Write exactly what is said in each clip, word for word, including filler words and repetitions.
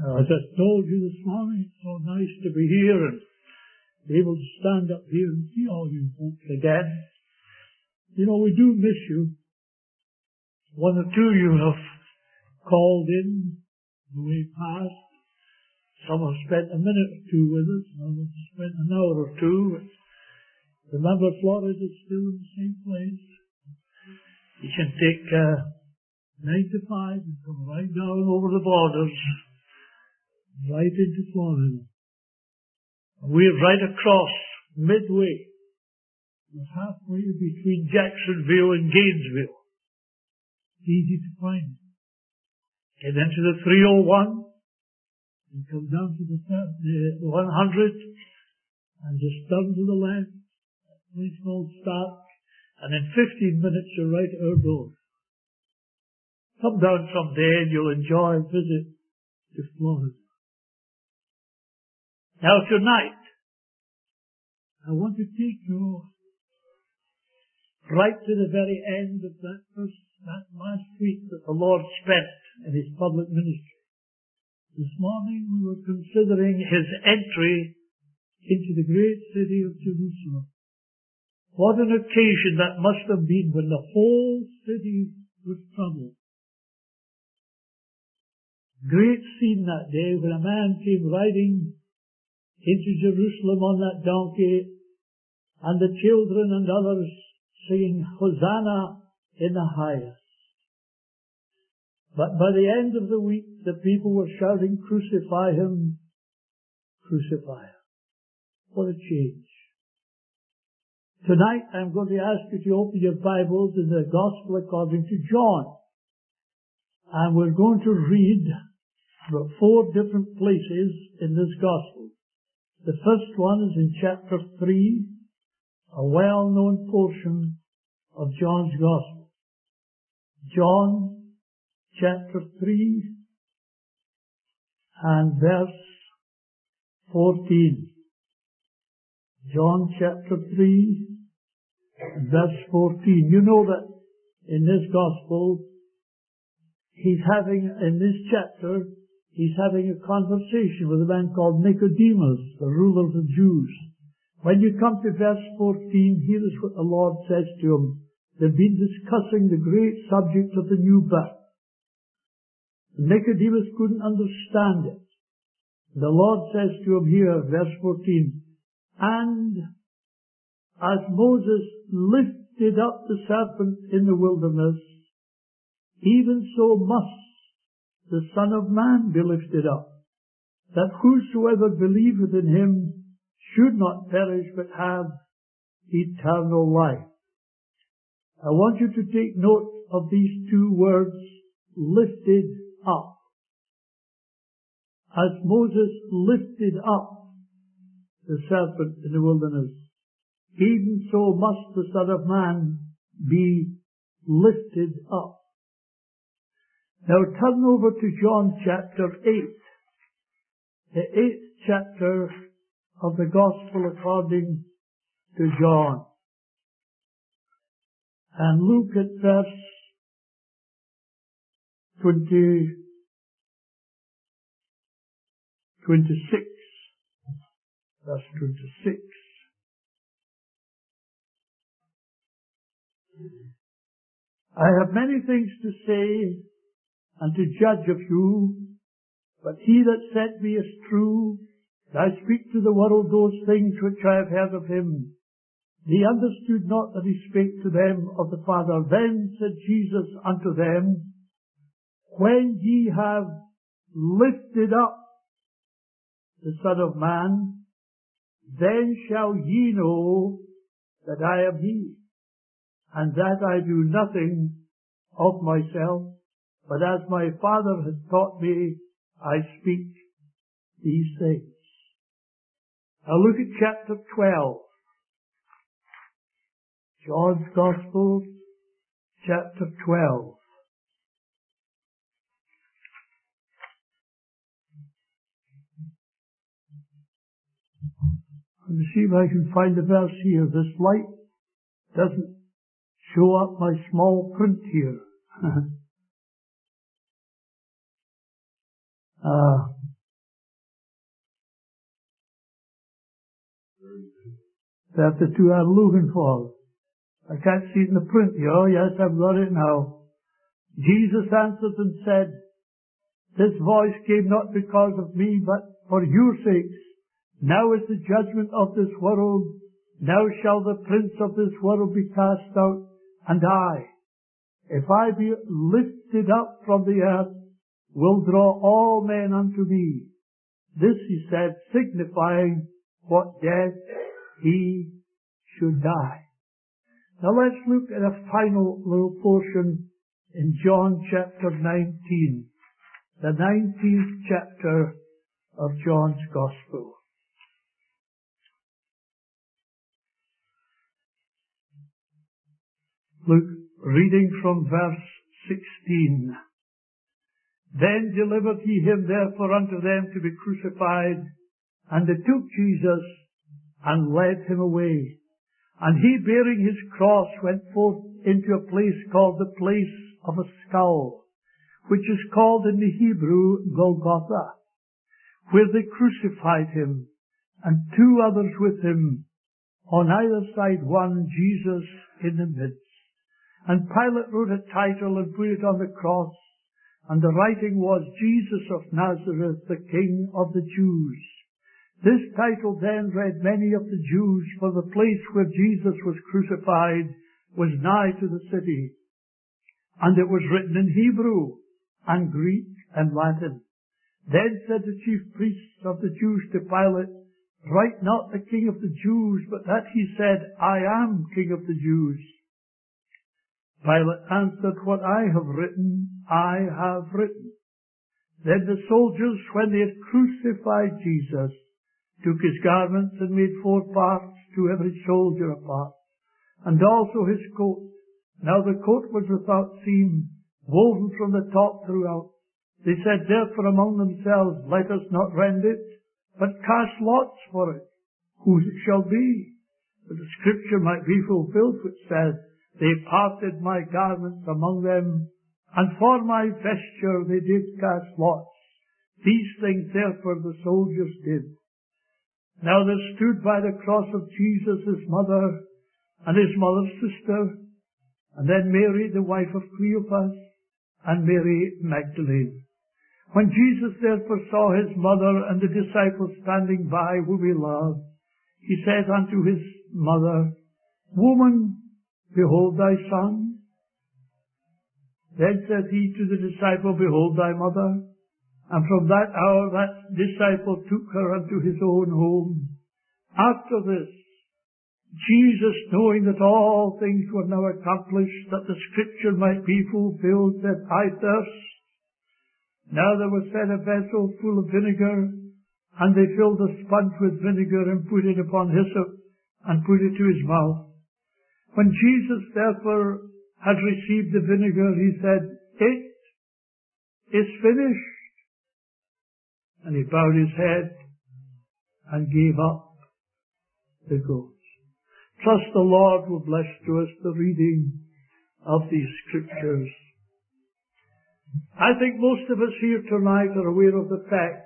As I told you this morning, it's so nice to be here and be able to stand up here and see all you folks again. You know, we do miss you. One or two you have called in the way past. Some have spent a minute or two with us, some have spent an hour or two. Remember, Florida's still in the same place. You can take uh, nine to five and come right down over the borders, right into Florida. We're right across, midway. We're halfway between Jacksonville and Gainesville. It's easy to find. Get into the three oh one, and come down to the, the one hundred, and just turn to the left, a place called Stark, and in fifteen minutes you're right at our door. Come down someday and you'll enjoy a visit to Florida. Now tonight, I want to take you right to the very end of that first, that last week that the Lord spent in His public ministry. This morning we were considering His entry into the great city of Jerusalem. What an occasion that must have been when the whole city was troubled. Great scene that day when a man came riding into Jerusalem on that donkey, and the children and others singing Hosanna in the highest. But by the end of the week, the people were shouting, "Crucify Him, crucify Him." What a change. Tonight I'm going to ask you to open your Bibles in the Gospel according to John. And we're going to read about four different places in this Gospel. The first one is in chapter three, a well-known portion of John's Gospel. John chapter three and verse fourteen. John chapter three and verse fourteen. You know that in this Gospel, he's having, in this chapter, he's having a conversation with a man called Nicodemus, the ruler of the Jews. When you come to verse fourteen, here is what the Lord says to him. They've been discussing the great subject of the new birth. Nicodemus couldn't understand it. The Lord says to him here, verse fourteen, "And as Moses lifted up the serpent in the wilderness, even so must the Son of Man be lifted up, that whosoever believeth in Him should not perish but have eternal life." I want you to take note of these two words, lifted up. As Moses lifted up the serpent in the wilderness, even so must the Son of Man be lifted up. Now turn over to John chapter eight, the eighth chapter of the Gospel according to John. And look at verse twenty, twenty-six. Verse twenty-six. "I have many things to say and to judge of you, but He that sent me is true. I speak to the world those things which I have heard of Him. They understood not that He spake to them of the Father. Then said Jesus unto them, When ye have lifted up the Son of Man, then shall ye know that I am He, and that I do nothing of myself, but as my Father has taught me, I speak these things." Now look at chapter twelve. John's Gospel, chapter twelve. Let me see if I can find the verse here. This light doesn't show up my small print here. uh, That's the two I'm looking for. I can't see it in the print here. Oh, yes, I've got it now. Jesus answered and said, this voice came not because of me, but for your sakes. Now is the judgment of this world. Now shall the prince of this world be cast out. And I, if I be lifted up from the earth, will draw all men unto me. This he said, signifying what death he should die. Now let's look at a final little portion in John chapter nineteen, the nineteenth chapter of John's Gospel. Look, reading from verse sixteen. Then delivered he him therefore unto them to be crucified, and they took Jesus and led him away. And he, bearing his cross, went forth into a place called the place of a skull, which is called in the Hebrew Golgotha, where they crucified him, and two others with him, on either side one, Jesus in the midst. And Pilate wrote a title and put it on the cross, and the writing was, Jesus of Nazareth, the King of the Jews. This title then read many of the Jews, for the place where Jesus was crucified was nigh to the city. And it was written in Hebrew, and Greek, and Latin. Then said the chief priests of the Jews to Pilate, write not the King of the Jews, but that he said, I am King of the Jews. Pilate answered, what I have written, I have written. Then the soldiers, when they had crucified Jesus, took his garments and made four parts, to every soldier a part, and also his coat. Now the coat was without seam, woven from the top throughout. They said therefore among themselves, let us not rend it, but cast lots for it, whose it shall be. That the scripture might be fulfilled, which says, they parted my garments among them, and for my vesture they did cast lots. These things therefore the soldiers did. Now there stood by the cross of Jesus his mother, and his mother's sister, and then Mary, the wife of Cleopas, and Mary Magdalene. When Jesus therefore saw his mother and the disciples standing by whom he loved, he said unto his mother, Woman, behold thy son. Then said he to the disciple, Behold thy mother. And from that hour that disciple took her unto his own home. After this, Jesus, knowing that all things were now accomplished, that the scripture might be fulfilled, said, I thirst. Now there was set a vessel full of vinegar, and they filled a sponge with vinegar and put it upon hyssop, and put it to his mouth. When Jesus therefore had received the vinegar, he said, It is finished. And he bowed his head and gave up the ghost. Trust the Lord will bless to us the reading of these scriptures. I think most of us here tonight are aware of the fact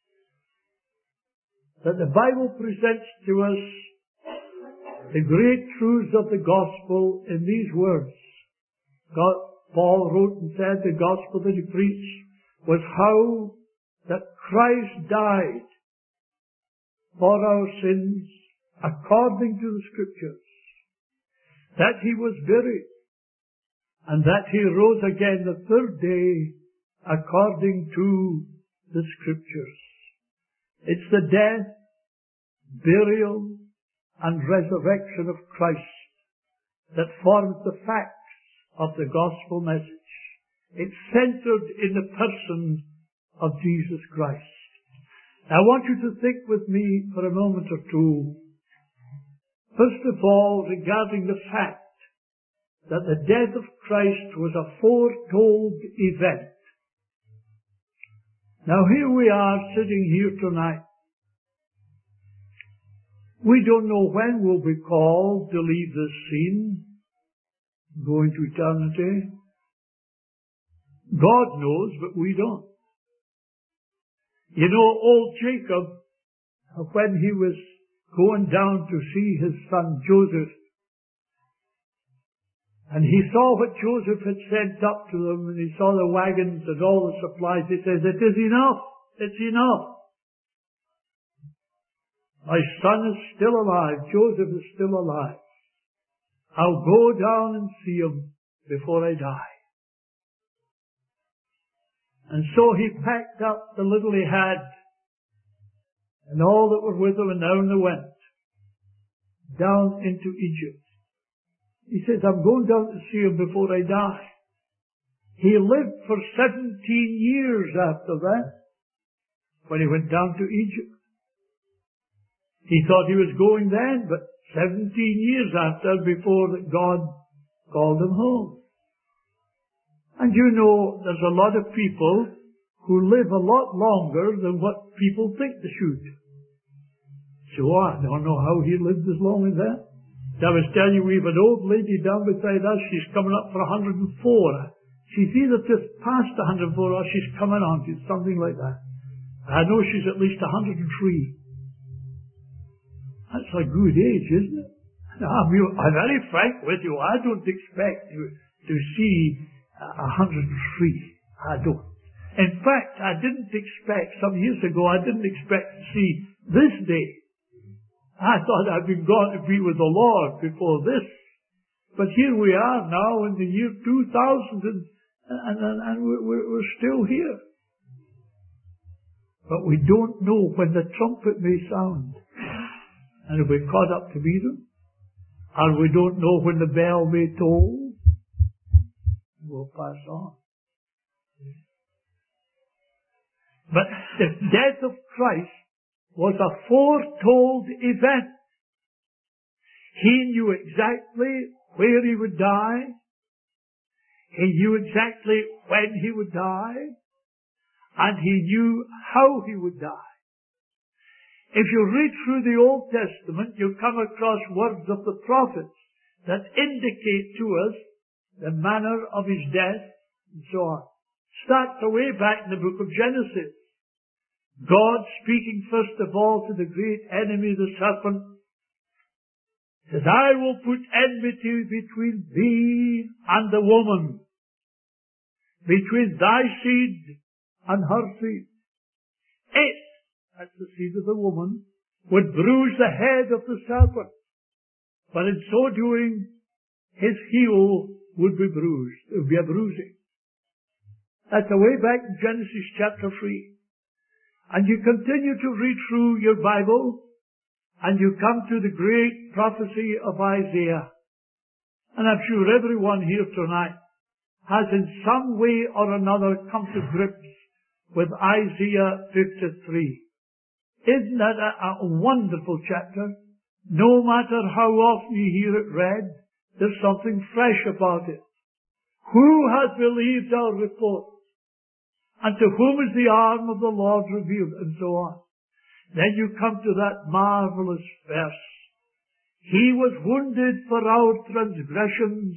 that the Bible presents to us the great truths of the gospel in these words. God, Paul wrote and said the gospel that he preached was how that Christ died for our sins according to the scriptures, that he was buried, and that he rose again the third day according to the scriptures. It's the death, burial, and resurrection of Christ that forms the facts of the gospel message. It's centered in the person of Jesus Christ. I want you to think with me for a moment or two, first of all, regarding the fact that the death of Christ was a foretold event. Now here we are sitting here tonight. We don't know when we'll be called to leave this scene, go into eternity. God knows, but we don't. You know, old Jacob, when he was going down to see his son Joseph. And he saw what Joseph had sent up to them, and he saw the wagons and all the supplies. He says, "It is enough. It's enough. My son is still alive. Joseph is still alive. I'll go down and see him before I die." And so he packed up the little he had and all that were with him, and down they went, down into Egypt. He says, "I'm going down to see him before I die." He lived for seventeen years after that, when he went down to Egypt. He thought he was going then, but seventeen years after, before that God called him home. And you know, there's a lot of people who live a lot longer than what people think they should. So I don't know how he lived as long as that. I was telling you, we have an old lady down beside us. She's coming up for one hundred and four. She's either just past one hundred and four or she's coming on to something like that. I know she's at least one hundred and three. That's a good age, isn't it? I'm, I'm very frank with you. I don't expect to, to see one hundred and three. I don't. In fact, I didn't expect, some years ago, I didn't expect to see this day. I thought I'd been gone to be with the Lord before this. But here we are now in the year two thousand, and, and, and, and we're, we're still here. But we don't know when the trumpet may sound. And if we're caught up to meet him, or we don't know when the bell may toll, we'll pass on. But the death of Christ was a foretold event. He knew exactly where he would die. He knew exactly when he would die. And he knew how he would die. If you read through the Old Testament, you come across words of the prophets that indicate to us the manner of his death and so on. Starts away back in the book of Genesis. God speaking first of all to the great enemy, the serpent, says, "I will put enmity between thee and the woman, between thy seed and her seed. It," that's the seed of the woman, "would bruise the head of the serpent, but in so doing, his heel would be bruised." It would be a bruising. That's away back in Genesis chapter three. And you continue to read through your Bible, and you come to the great prophecy of Isaiah. And I'm sure everyone here tonight has in some way or another come to grips with Isaiah fifty-three. Isn't that a, a wonderful chapter? No matter how often you hear it read, there's something fresh about it. Who has believed our report? And to whom is the arm of the Lord revealed? And so on. Then you come to that marvelous verse. He was wounded for our transgressions,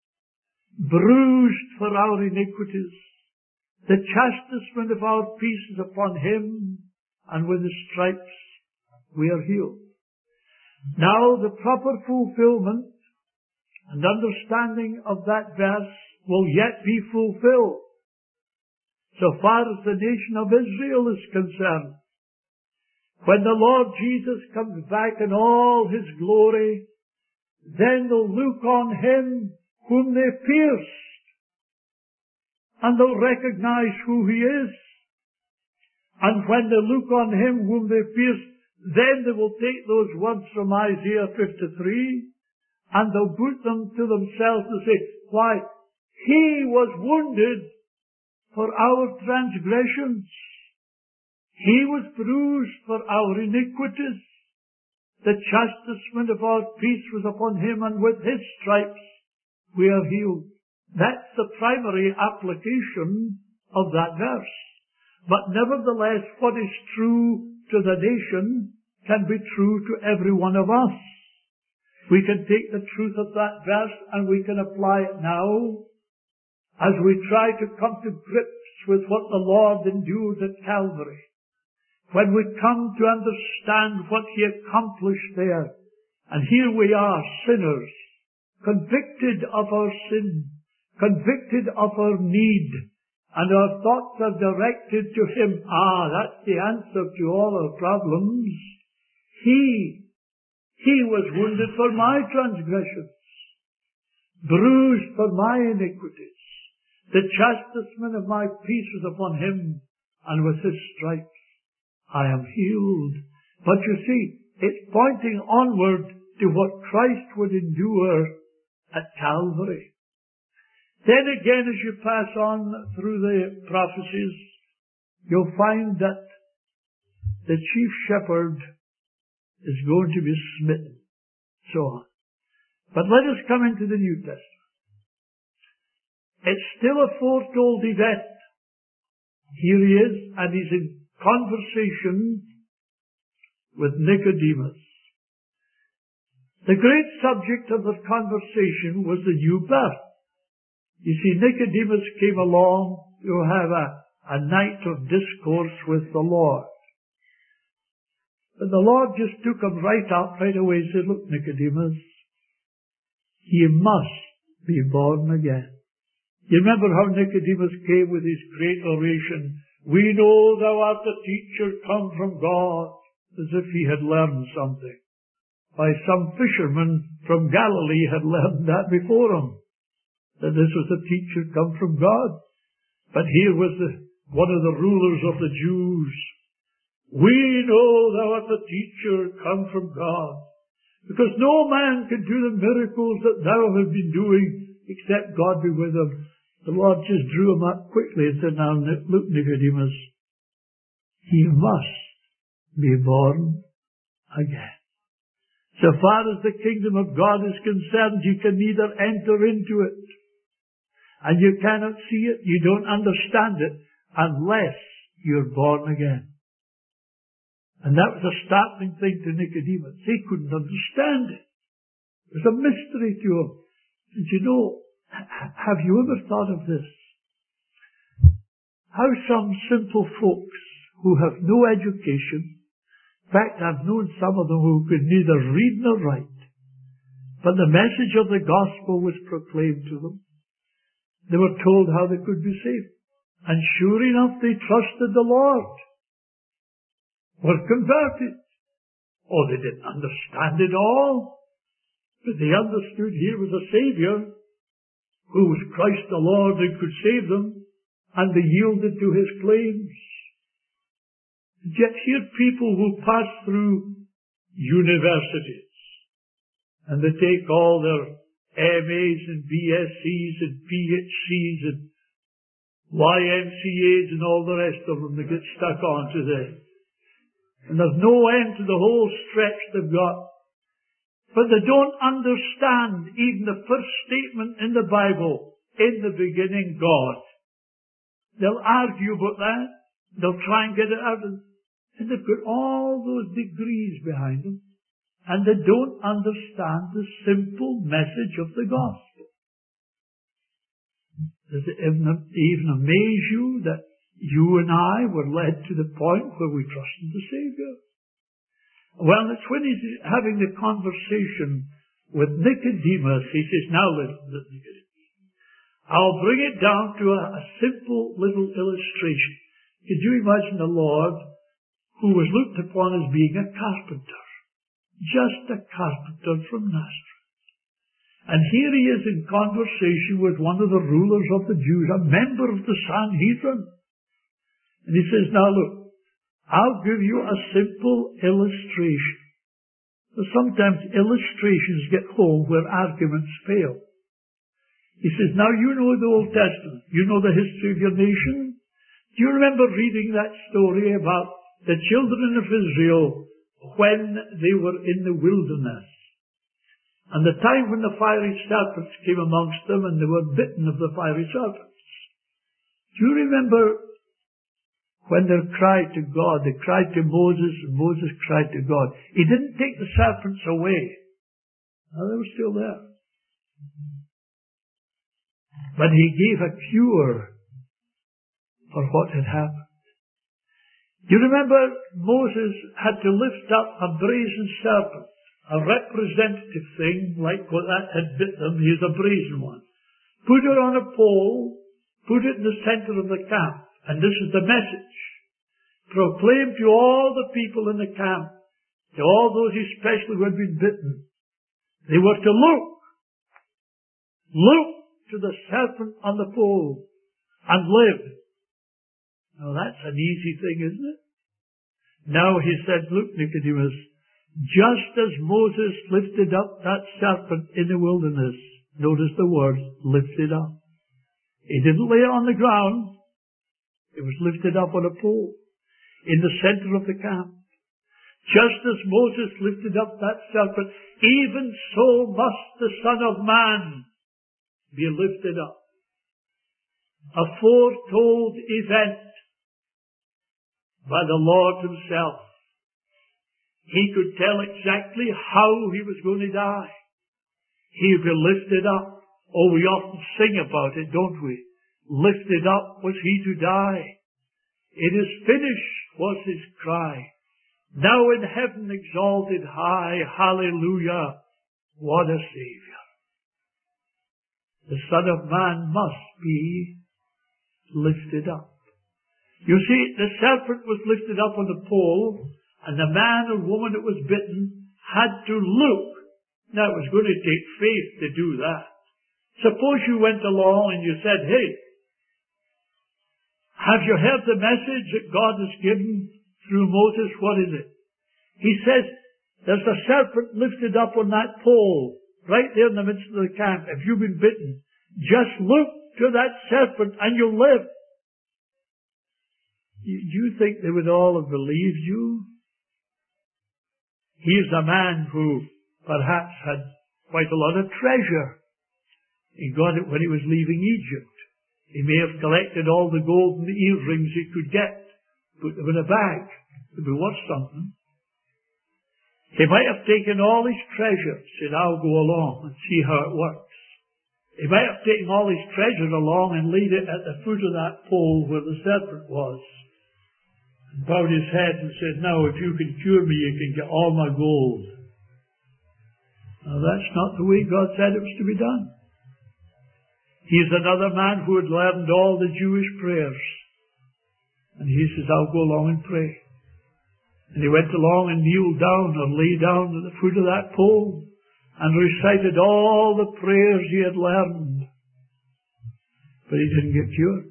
bruised for our iniquities. The chastisement of our peace is upon him, and with his stripes we are healed. Now the proper fulfillment and understanding of that verse will yet be fulfilled, so far as the nation of Israel is concerned. When the Lord Jesus comes back in all his glory, then they'll look on him whom they pierced, and they'll recognize who he is. And when they look on him whom they pierced, then they will take those words from Isaiah fifty-three, and they'll put them to themselves and say, "Why, he was wounded for our transgressions. He was bruised for our iniquities. The chastisement of our peace was upon him, and with his stripes we are healed." That's the primary application of that verse. But nevertheless, what is true to the nation can be true to every one of us. We can take the truth of that verse and we can apply it now as we try to come to grips with what the Lord endured at Calvary. when we come to understand what he accomplished there. And here we are, sinners, convicted of our sin, convicted of our need, and our thoughts are directed to him. Ah, that's the answer to all our problems. He, he was wounded for my transgressions, bruised for my iniquities. The chastisement of my peace was upon him, and with his stripes I am healed. But you see, it's pointing onward to what Christ would endure at Calvary. Then again, as you pass on through the prophecies, you'll find that the chief shepherd is going to be smitten. So on. But let us come into the New Testament. It's still a foretold event. Here he is, and he's in conversation with Nicodemus. The great subject of the conversation was the new birth. You see, Nicodemus came along to have a, a night of discourse with the Lord. But the Lord just took him right up, right away, and said, look, Nicodemus, you must be born again. You remember how Nicodemus came with his great oration, we know thou art a teacher come from God, as if he had learned something. Why, some fisherman from Galilee had learned that before him, that this was a teacher come from God. But here was the, one of the rulers of the Jews. We know thou art a teacher come from God, because no man can do the miracles that thou hast been doing except God be with him. The Lord just drew him up quickly and said, now look, Nicodemus, you must be born again. So far as the kingdom of God is concerned, you can neither enter into it, and you cannot see it, you don't understand it, unless you're born again. And that was a startling thing to Nicodemus. He couldn't understand it. It was a mystery to him. And you know, have you ever thought of this? How some simple folks who have no education, in fact, I've known some of them who could neither read nor write, but the message of the gospel was proclaimed to them. They were told how they could be saved. And sure enough, they trusted the Lord, were converted. Oh, they didn't understand it all, but they understood here was a Saviour who was Christ the Lord and could save them, and they yielded to his claims. Yet here people who pass through universities, and they take all their M As and B S Cs and P H Cs and Y M C As and all the rest of them, they get stuck onto there. And there's no end to the whole stretch they've got. But they don't understand even the first statement in the Bible, in the beginning, God. They'll argue about that. They'll try and get it out of them. And they've got all those degrees behind them. And they don't understand the simple message of the gospel. Does it even, even amaze you that you and I were led to the point where we trusted the Saviour? Well, it's when he's having the conversation with Nicodemus, he says, now listen, Nicodemus, I'll bring it down to a, a simple little illustration. Could you imagine the Lord who was looked upon as being a carpenter? Just a carpenter from Nazareth. And here he is in conversation with one of the rulers of the Jews, a member of the Sanhedrin. And he says, now look, I'll give you a simple illustration. So sometimes illustrations get home where arguments fail. He says, now you know the Old Testament. You know the history of your nation. Do you remember reading that story about the children of Israel when they were in the wilderness? And the time when the fiery serpents came amongst them and they were bitten of the fiery serpents. Do you remember when they cried to God, they cried to Moses, and Moses cried to God. He didn't take the serpents away. No, they were still there. But he gave a cure for what had happened. You remember Moses had to lift up a brazen serpent, a representative thing, like what that had bit them. Here's a brazen one. Put it on a pole, put it in the center of the camp, and this is the message. Proclaim to all the people in the camp, to all those especially who had been bitten, they were to look, look to the serpent on the pole and live. Now that's an easy thing, isn't it? Now he said, look, Nicodemus, just as Moses lifted up that serpent in the wilderness, notice the word, lifted up. He didn't lay it on the ground. It was lifted up on a pole in the center of the camp. Just as Moses lifted up that serpent, even so must the Son of Man be lifted up. A foretold event by the Lord himself. He could tell exactly how he was going to die. He would be lifted up. Oh, we often sing about it, don't we? Lifted up was he to die. It is finished was his cry. Now in heaven exalted high, hallelujah, what a Saviour. The Son of Man must be lifted up. You see, the serpent was lifted up on the pole, and the man or woman that was bitten had to look. Now, it was going to take faith to do that. Suppose you went along and you said, hey, have you heard the message that God has given through Moses? What is it? He says, there's a serpent lifted up on that pole, right there in the midst of the camp. If you've been bitten, just look to that serpent and you'll live. Do you think they would all have believed you? He's a man who perhaps had quite a lot of treasure. He got it when he was leaving Egypt. He may have collected all the gold and the earrings he could get, put them in a bag. It would be worth something. He might have taken all his treasure, said, I'll go along and see how it works. He might have taken all his treasure along and laid it at the foot of that pole where the serpent was. And bowed his head and said, now if you can cure me, you can get all my gold. Now that's not the way God said it was to be done. He's another man who had learned all the Jewish prayers. And he says, I'll go along and pray. And he went along and kneeled down or lay down at the foot of that pole and recited all the prayers he had learned. But he didn't get cured.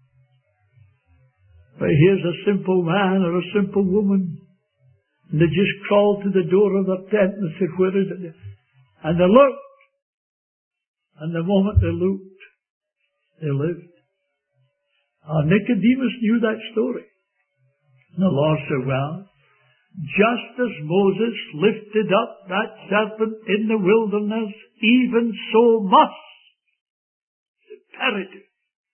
But here's a simple man or a simple woman. And they just crawled to the door of their tent and said, where is it? And they looked. And the moment they looked, they lived. Uh, Nicodemus knew that story. And the Lord said, well, just as Moses lifted up that serpent in the wilderness, even so must. It's imperative.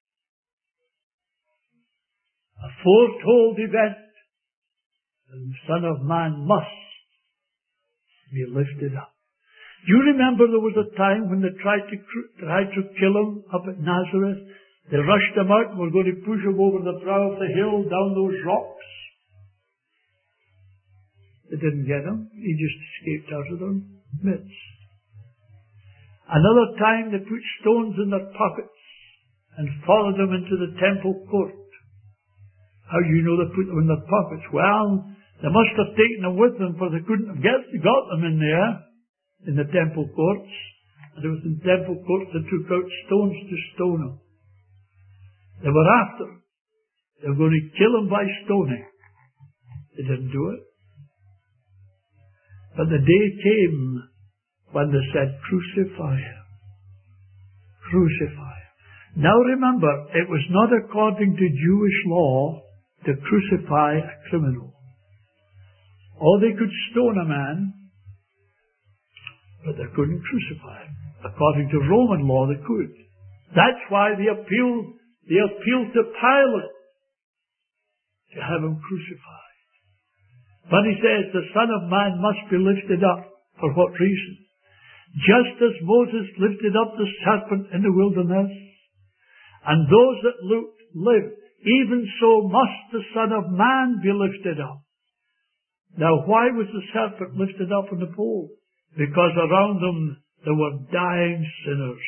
A foretold event. And the Son of Man must be lifted up. Do you remember there was a time when they tried to tried to kill him up at Nazareth? They rushed him out and were going to push him over the brow of the hill down those rocks. They didn't get him. He just escaped out of their midst. Another time they put stones in their pockets and followed them into the temple court. How do you know they put them in their pockets? Well, they must have taken them with them, for they couldn't have get, got them in there, in the temple courts. And it was in temple courts they took out stones to stone him. They were after him. They were going to kill him by stoning. They didn't do it. But the day came when they said, crucify him. Crucify him. Now remember, it was not according to Jewish law to crucify a criminal. Or they could stone a man, but they couldn't crucify him. According to Roman law, they could. That's why they appealed, they appealed to Pilate to have him crucified. But he says the Son of Man must be lifted up. For what reason? Just as Moses lifted up the serpent in the wilderness, and those that looked lived. even so must the Son of Man be lifted up. Now, why was the serpent lifted up on the pole? Because around them there were dying sinners.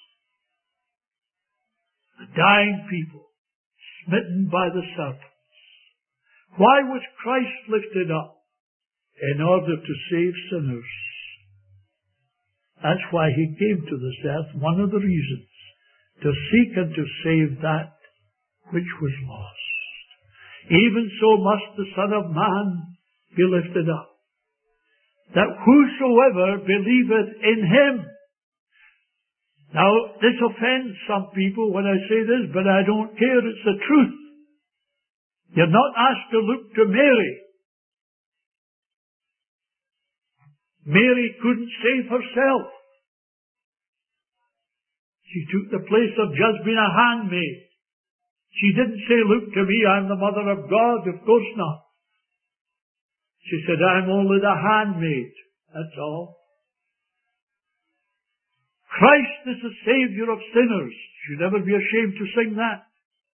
Dying people, smitten by the serpents. Why was Christ lifted up? In order to save sinners. That's why he came to this earth, one of the reasons, to seek and to save that which was lost. Even so must the Son of Man be lifted up, that whosoever believeth in him. Now, this offends some people when I say this, but I don't care, it's the truth. You're not asked to look to Mary. Mary couldn't save herself. She took the place of just being a handmaid. She didn't say, look to me, I'm the Mother of God. Of course not. She said, I'm only the handmaid. That's all. Christ is the Savior of sinners. You should never be ashamed to sing that.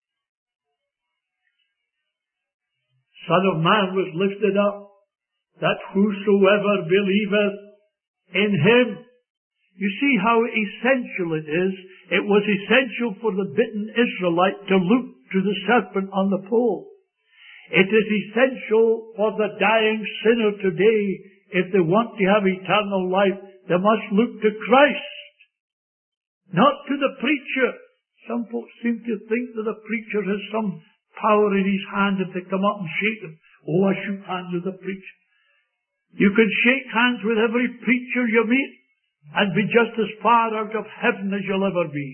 Son of Man was lifted up, that whosoever believeth in him. You see how essential it is. It was essential for the bitten Israelite to look to the serpent on the pole. It is essential for the dying sinner today. If they want to have eternal life, they must look to Christ, not to the preacher. Some folks seem to think that the preacher has some power in his hand if they come up and shake him. Oh, I shook hands with the preacher. You can shake hands with every preacher you meet and be just as far out of heaven as you'll ever be.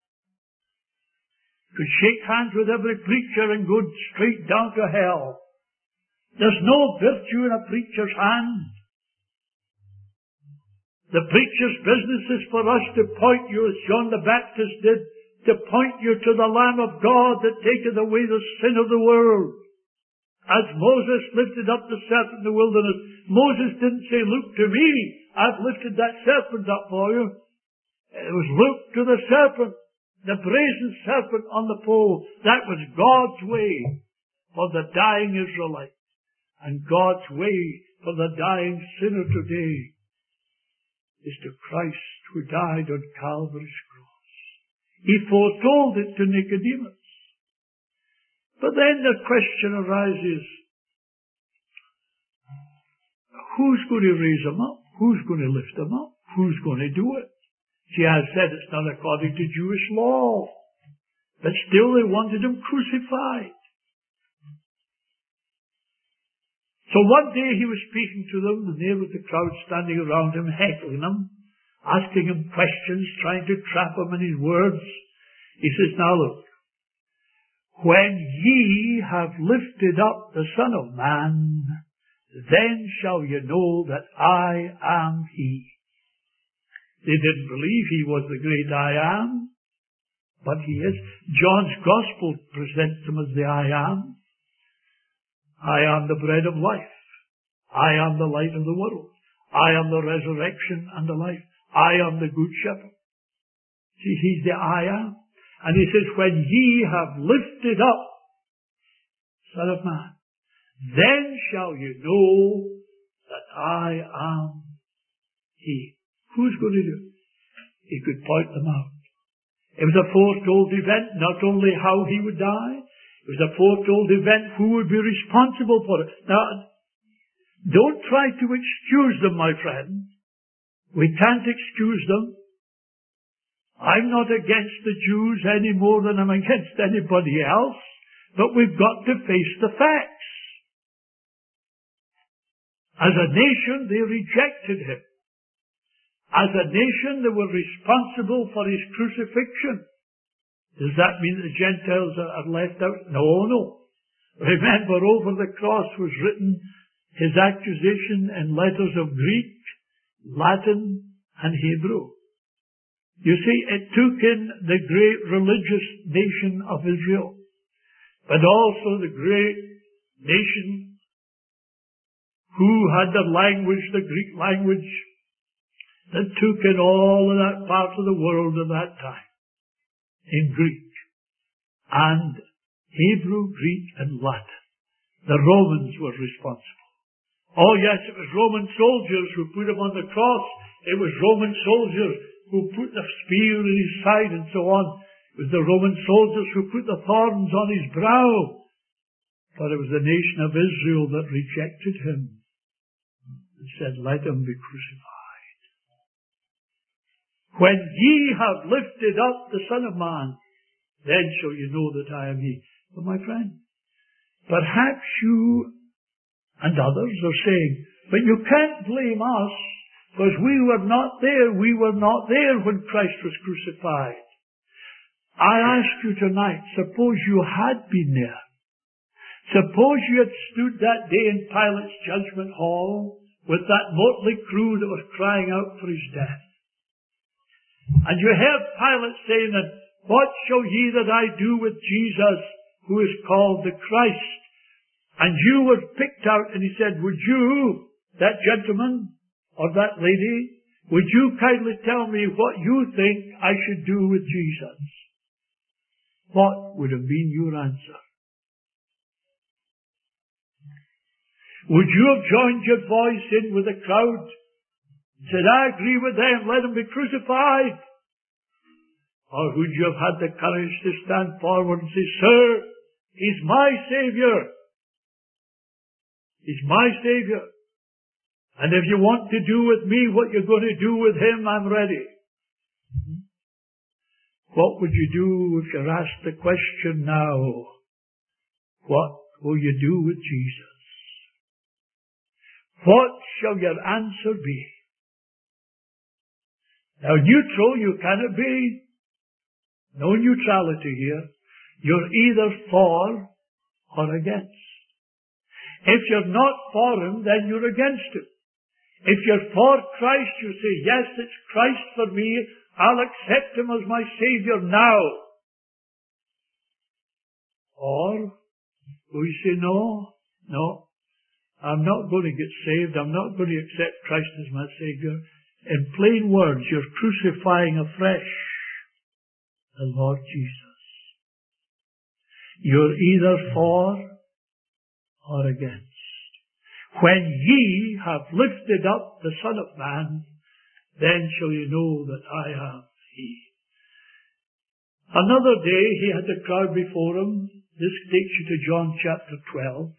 You can shake hands with every preacher and go straight down to hell. There's no virtue in a preacher's hand. The preacher's business is for us to point you, as John the Baptist did, to point you to the Lamb of God that taketh away the sin of the world. As Moses lifted up the serpent in the wilderness, Moses didn't say, look to me, I've lifted that serpent up for you. It was look to the serpent, the brazen serpent on the pole. That was God's way for the dying Israelite, and God's way for the dying sinner today is to Christ who died on Calvary's cross. He foretold it to Nicodemus. But then the question arises, who's going to raise him up? Who's going to lift him up? Who's going to do it? See, I said it's not according to Jewish law. But still they wanted him crucified. So one day he was speaking to them, and there was the crowd standing around him, heckling him, asking him questions, trying to trap him in his words. He says, now look, when ye have lifted up the Son of Man, then shall you know that I am he. They didn't believe he was the great I am, but he is. John's Gospel presents him as the I am. I am the bread of life. I am the light of the world. I am the resurrection and the life. I am the good shepherd. See, he's the I am. And he says, when ye have lifted up, Son of Man, then shall you know that I am he. Who's going to do it? He could point them out. It was a foretold event, not only how he would die, it was a foretold event who would be responsible for it. Now, don't try to excuse them, my friend. We can't excuse them. I'm not against the Jews any more than I'm against anybody else, but we've got to face the facts. As a nation, they rejected him. As a nation, they were responsible for his crucifixion. Does that mean the Gentiles are left out? No, no. Remember, over the cross was written his accusation in letters of Greek, Latin, and Hebrew. You see, it took in the great religious nation of Israel, but also the great nation who had the language, the Greek language, that took in all of that part of the world at that time, in Greek and Hebrew, Greek, and Latin. The Romans were responsible. Oh yes, it was Roman soldiers who put him on the cross. It was Roman soldiers who put the spear in his side and so on. It was the Roman soldiers who put the thorns on his brow. For it was the nation of Israel that rejected him and said, let him be crucified. When ye have lifted up the Son of Man, then shall you know that I am he. But my friend, perhaps you and others are saying, but you can't blame us because we were not there. We were not there when Christ was crucified. I ask you tonight, suppose you had been there. Suppose you had stood that day in Pilate's judgment hall with that motley crew that was crying out for his death. And you heard Pilate saying, what shall ye that I do with Jesus, who is called the Christ? And you were picked out, and he said, would you, that gentleman or that lady, would you kindly tell me what you think I should do with Jesus? What would have been your answer? Would you have joined your voice in with the crowd and said, I agree with them, let him be crucified? Or would you have had the courage to stand forward and say, sir, he's my Savior. He's my Savior. And if you want to do with me what you're going to do with him, I'm ready. What would you do if you're asked the question now? What will you do with Jesus? What shall your answer be? Now, neutral you cannot be. No neutrality here. You're either for or against. If you're not for him, then you're against him. If you're for Christ, you say, yes, it's Christ for me. I'll accept him as my Savior now. Or we say, no, no, I'm not going to get saved. I'm not going to accept Christ as my Savior. In plain words, you're crucifying afresh the Lord Jesus. You're either for or against. When ye have lifted up the Son of Man, then shall you know that I am he. Another day he had the crowd before him. This takes you to John chapter twelve.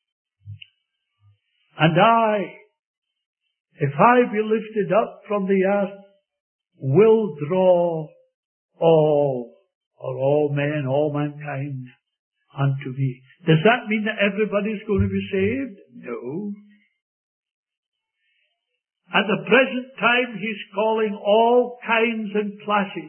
And I, if I be lifted up from the earth, will draw all, or all men, all mankind, unto me. Does that mean that everybody's going to be saved? No. At the present time, he's calling all kinds and classes,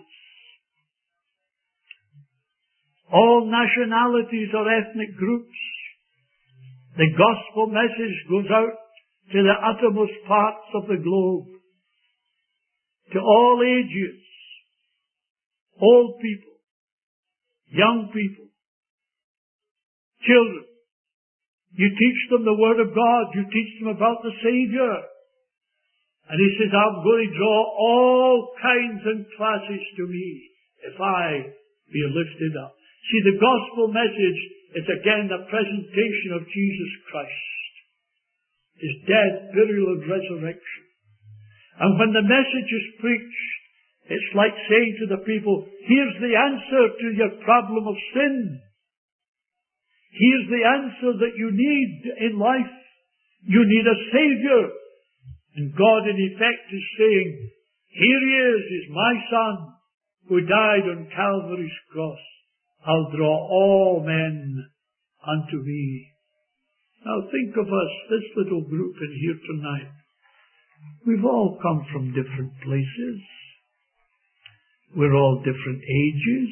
all nationalities or ethnic groups. The gospel message goes out to the uttermost parts of the globe, to all ages, old people, young people, children. You teach them the Word of God. You teach them about the Savior. And he says, I'm going to draw all kinds and classes to me if I be lifted up. See, the gospel message is again the presentation of Jesus Christ, his death, burial, and resurrection. And when the message is preached, it's like saying to the people, here's the answer to your problem of sin. Here's the answer that you need in life. You need a Savior. And God in effect is saying, here he is, is my Son, who died on Calvary's cross. I'll draw all men unto me. Now think of us, this little group in here tonight. We've all come from different places. We're all different ages,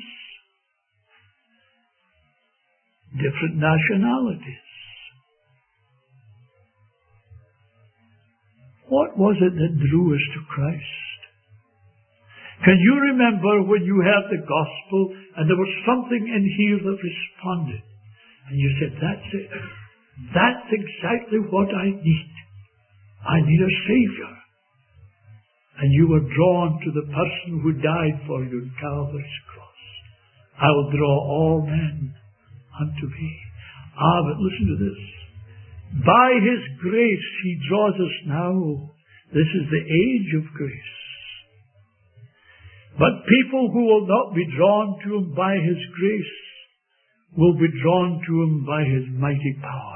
different nationalities. What was it that drew us to Christ? Can you remember when you heard the gospel and there was something in here that responded? And you said, that's it. That's exactly what I need. I need a Savior. And you were drawn to the person who died for you on Calvary's cross. I will draw all men unto me. Ah, but listen to this. By His grace He draws us now. This is the age of grace. But people who will not be drawn to Him by His grace will be drawn to Him by His mighty power.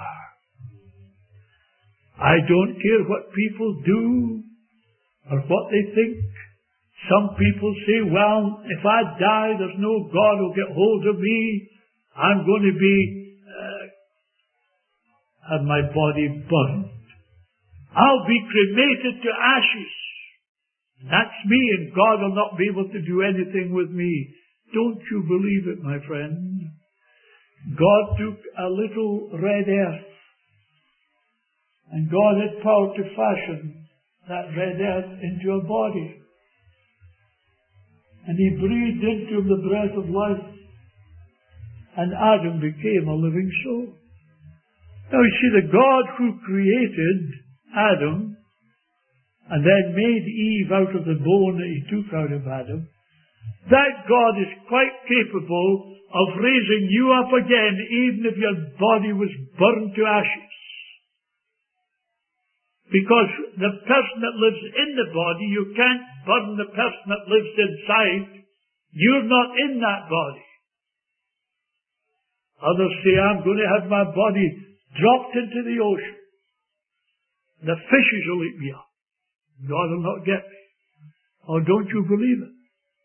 I don't care what people do or what they think. Some people say, well, if I die, there's no God who'll get hold of me. I'm going to be, uh, have my body burned. I'll be cremated to ashes. That's me, and God will not be able to do anything with me. Don't you believe it, my friend? God took a little red earth, and God had power to fashion that red earth into a body. And He breathed into him the breath of life, and Adam became a living soul. Now you see, the God who created Adam and then made Eve out of the bone that He took out of Adam, that God is quite capable of raising you up again, even if your body was burned to ashes. Because the person that lives in the body, you can't burn the person that lives inside. You're not in that body. Others say, I'm going to have my body dropped into the ocean. The fishes will eat me up. God will not get me. Oh, don't you believe it?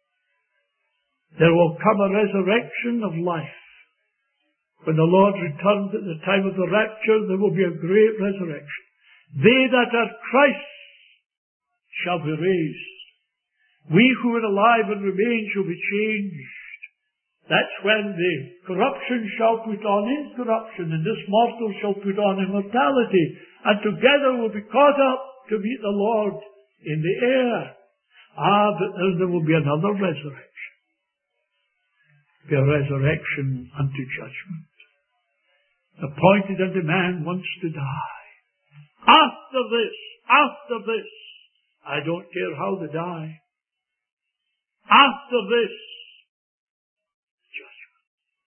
There will come a resurrection of life. When the Lord returns at the time of the rapture, there will be a great resurrection. They that are Christ's shall be raised. We who are alive and remain shall be changed. That's when the corruption shall put on incorruption, and this mortal shall put on immortality, and together will be caught up to meet the Lord in the air. Ah, but then there will be another resurrection. Be a resurrection unto judgment. Appointed unto man once to die. After this, after this, I don't care how they die. After this, judgment.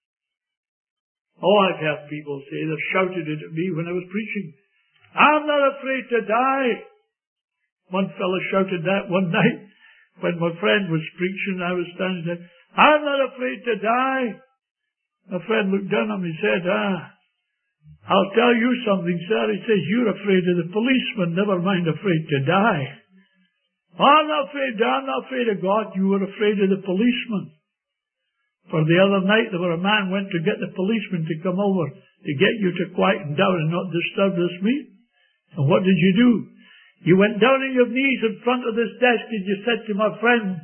Oh, I've heard people say, they've shouted it at me when I was preaching. I'm not afraid to die. One fellow shouted that one night when my friend was preaching. I was standing there. I'm not afraid to die. My friend looked down at me and said, ah, I'll tell you something, sir. He says, you're afraid of the policeman, never mind afraid to die. Oh, I'm not afraid, I'm not afraid of God. You were afraid of the policeman. For the other night, there were a man went to get the policeman to come over to get you to quieten down and not disturb this meeting. And what did you do? You went down on your knees in front of this desk and you said to my friend,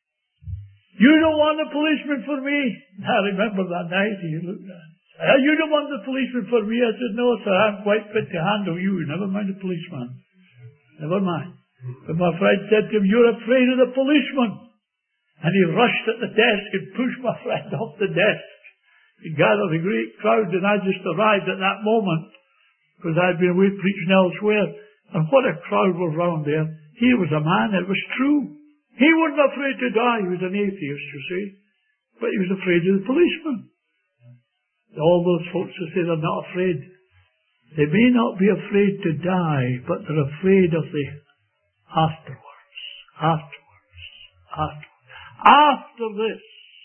you don't want a policeman for me? I remember that night. He looked at me. Uh, you don't want the policeman for me? I said, no, sir, I'm quite fit to handle you. Never mind the policeman. Never mind. But my friend said to him, you're afraid of the policeman. And he rushed at the desk and pushed my friend off the desk. He gathered a great crowd, and I just arrived at that moment because I'd been away preaching elsewhere. And what a crowd was round there. He was a man, it was true. He wasn't afraid to die. He was an atheist, you see. But he was afraid of the policeman. All those folks who say they're not afraid, they may not be afraid to die, but they're afraid of the afterwards, afterwards, afterwards. After this,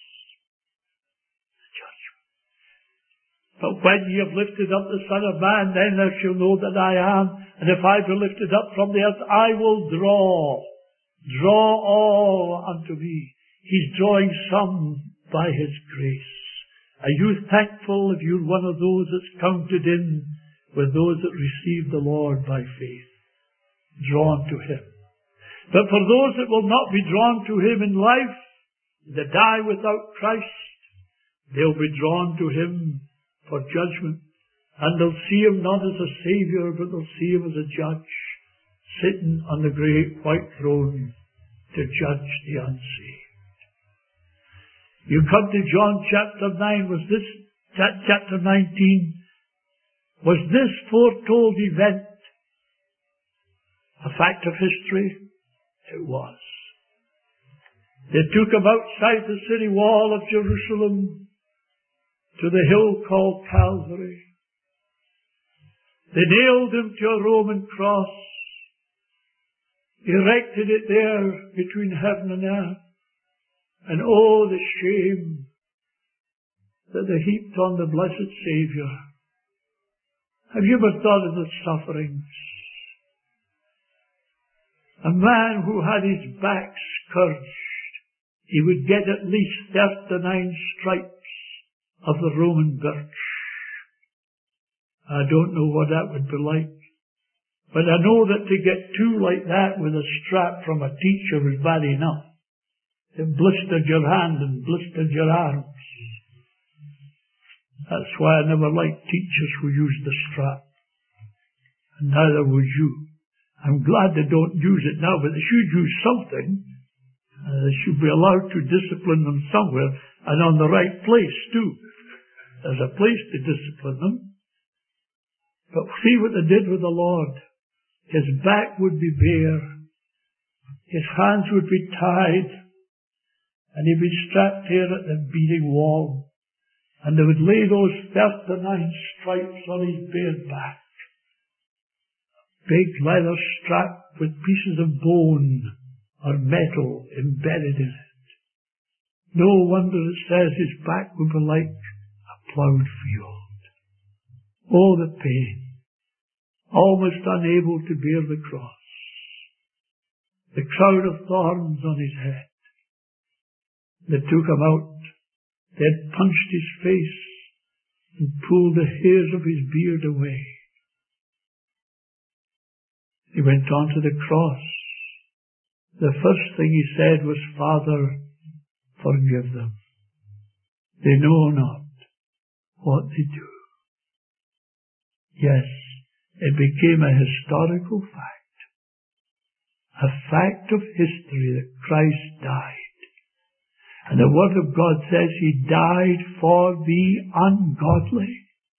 the judgment. But when ye have lifted up the Son of Man, then thou shalt know that I am, and if I be lifted up from the earth, I will draw, draw all unto me. He's drawing some by His grace. Are you thankful if you're one of those that's counted in with those that receive the Lord by faith, drawn to Him? But for those that will not be drawn to Him in life, that die without Christ, they'll be drawn to Him for judgment. And they'll see Him not as a Saviour, but they'll see Him as a judge, sitting on the great white throne to judge the unsaved. You come to John chapter nine, was this, chapter nineteen, was this foretold event a fact of history? It was. They took Him outside the city wall of Jerusalem, to the hill called Calvary. They nailed him to a Roman cross, erected it there between heaven and earth, and oh, the shame that they heaped on the blessed Saviour. Have you ever thought of the sufferings? A man who had his back scourged, he would get at least thirty-nine stripes of the Roman birch. I don't know what that would be like, but I know that to get two like that with a strap from a teacher was bad enough. It blistered your hand and blistered your arms. That's why I never liked teachers who used the strap. And neither would you. I'm glad they don't use it now, but they should use something. Uh, they should be allowed to discipline them somewhere, and on the right place too. There's a place to discipline them. But see what they did with the Lord. His back would be bare. His hands would be tied. And he'd be strapped here at the beating wall. And they would lay those thirty-nine stripes on his bare back. Big leather strap with pieces of bone or metal embedded in it. No wonder it says his back would be like a ploughed field. Oh, the pain. Almost unable to bear the cross. The crown of thorns on his head. They took him out. They had punched his face and pulled the hairs of his beard away. He went on to the cross. The first thing he said was, Father, forgive them. They know not what they do. Yes, it became a historical fact. A fact of history that Christ died. And the Word of God says he died for the ungodly.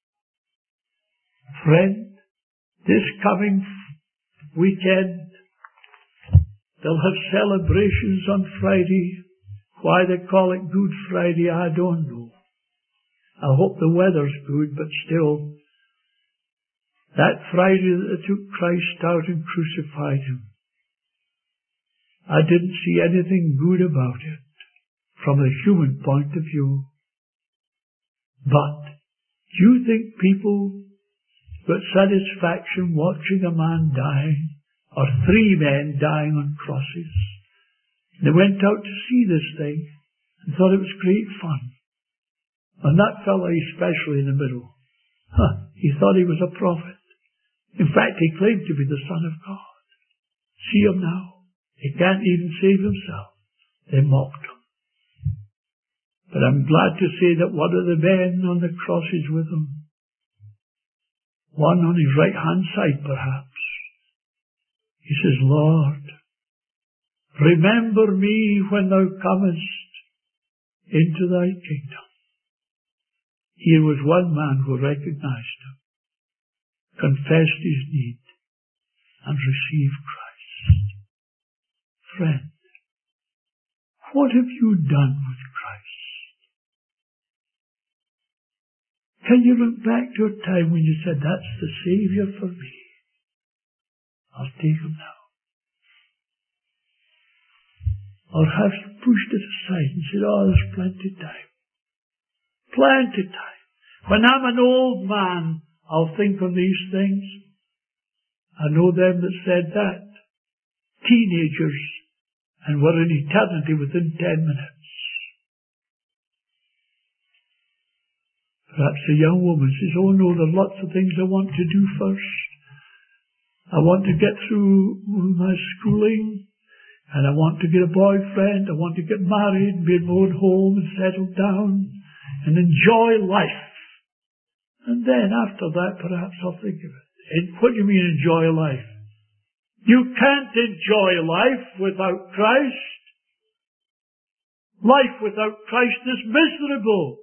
Friend, this coming weekend, they'll have celebrations on Friday. Why they call it Good Friday, I don't know. I hope the weather's good, but still, that Friday that they took Christ out and crucified him, I didn't see anything good about it from a human point of view. But do you think people got satisfaction watching a man dying, or three men dying on crosses? They went out to see this thing and thought it was great fun. And that fellow especially in the middle, huh, he thought he was a prophet. In fact, he claimed to be the Son of God. See him now. He can't even save himself. They mocked him. But I'm glad to say that one of the men on the cross is with him. One on his right-hand side, perhaps. He says, Lord, remember me when thou comest into thy kingdom. Here was one man who recognized him, confessed his need, and received Christ. Friend, what have you done with Christ? Can you look back to a time when you said, that's the Saviour for me? I'll take him now. Or have you pushed it aside and said, oh, there's plenty of time. Plenty of time. When I'm an old man, I'll think on these things. I know them that said that. Teenagers, and were in eternity within ten minutes. Perhaps a young woman says, oh no, there are lots of things I want to do first. I want to get through my schooling, and I want to get a boyfriend, I want to get married, be in my own home and settle down, and enjoy life. And then after that, perhaps I'll think of it. And what do you mean enjoy life? You can't enjoy life without Christ. Life without Christ is miserable.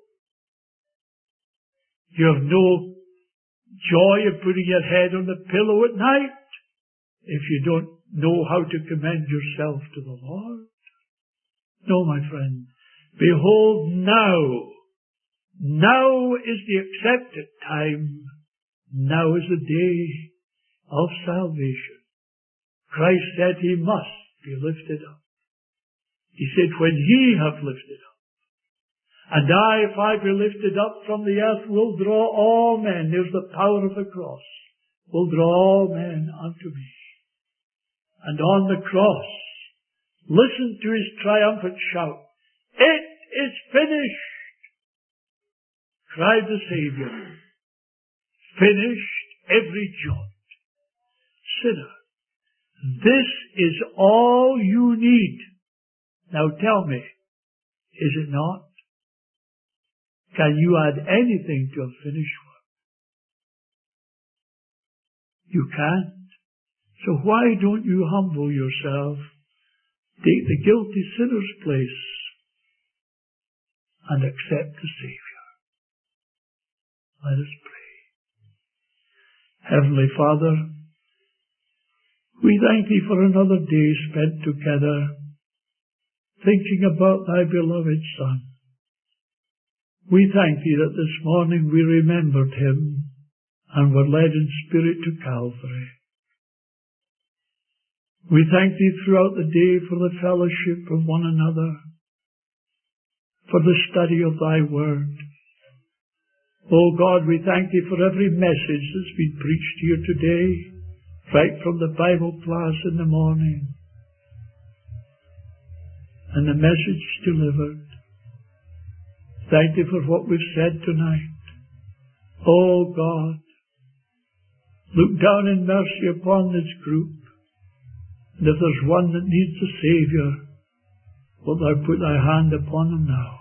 You have no joy of putting your head on the pillow at night if you don't know how to commend yourself to the Lord. No, my friend. Behold, now Now is the accepted time. Now is the day of salvation. Christ said he must be lifted up. He said, when ye have lifted up, and I, if I be lifted up from the earth, will draw all men. There's the power of the cross. Will draw all men unto me. And on the cross, listen to his triumphant shout. It is finished, cried the Savior. Finished every jot. Sinner, this is all you need. Now tell me, is it not? Can you add anything to a finished work? You can't. So why don't you humble yourself, take the guilty sinner's place, and accept the Savior? Let us pray. Heavenly Father, we thank Thee for another day spent together, thinking about Thy beloved Son. We thank Thee that this morning we remembered Him and were led in spirit to Calvary. We thank Thee throughout the day for the fellowship of one another, for the study of Thy Word. Oh God, we thank Thee for every message that's been preached here today, right from the Bible class in the morning, and the message delivered. Thank Thee for what we've said tonight. Oh God, look down in mercy upon this group. And if there's one that needs a Saviour, wilt Thou put Thy hand upon him now?